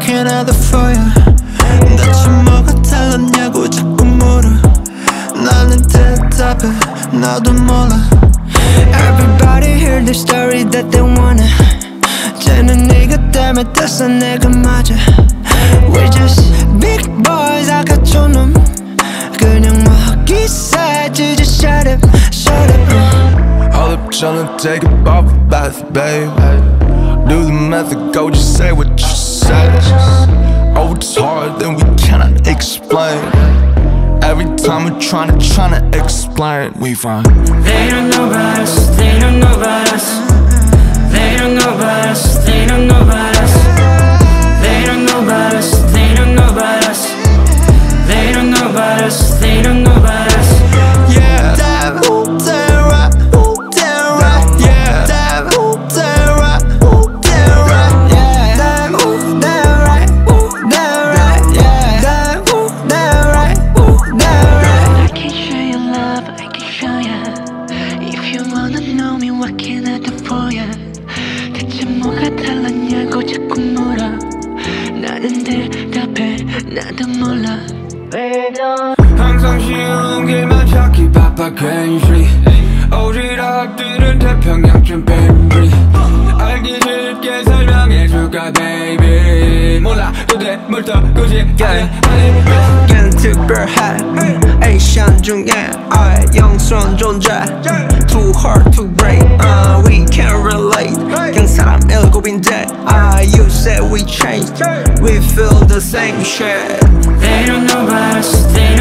working out the for you. 대체 뭐가 달랐냐고 자꾸 물어. 나는 대답해 나도 몰라. Everybody hear the story that they wanna. 쟤는 네가 때문에 됐어 내가 맞아. We're just big boys 아까 촌놈. 그냥 먹기 싸지 just shut up, shut up. Hold up, tryna take a bubble bath, babe. Do the math and go, just say what you say. Oh, it's hard, then we cannot explain. Every time we're tryna explain, we find they don't know about us, they don't know about us. They don't know about us, they don't know about us. They don't know about us, they don't know about us. They don't know about us, they don't know about us. Yeah, damn, ooh, damn right, ooh, damn right. Yeah, damn, ooh, damn right, ooh, damn right. Yeah, damn, ooh, damn right, ooh, damn right. Yeah, damn, ooh, damn right, ooh, damn right. I can show you love, I can show you. If you wanna know me, what can I do for you? 대체 뭐가 달랐냐고 자꾸 물어. 나는 대답해 나도 몰라. 항상 쉬운 길만 찾기 바빠 괜시리. 오지랖들은 태평양쯤 baby. 알기 쉽게 설명해줄까 baby. 몰라 도대물터 굳이 걘 특별해 에이션 중에 영스러운 존재. Too hard to break, we can't relate. 그냥 사람 일곱인데 you said we changed. We feel the same shit. They don't know about us, they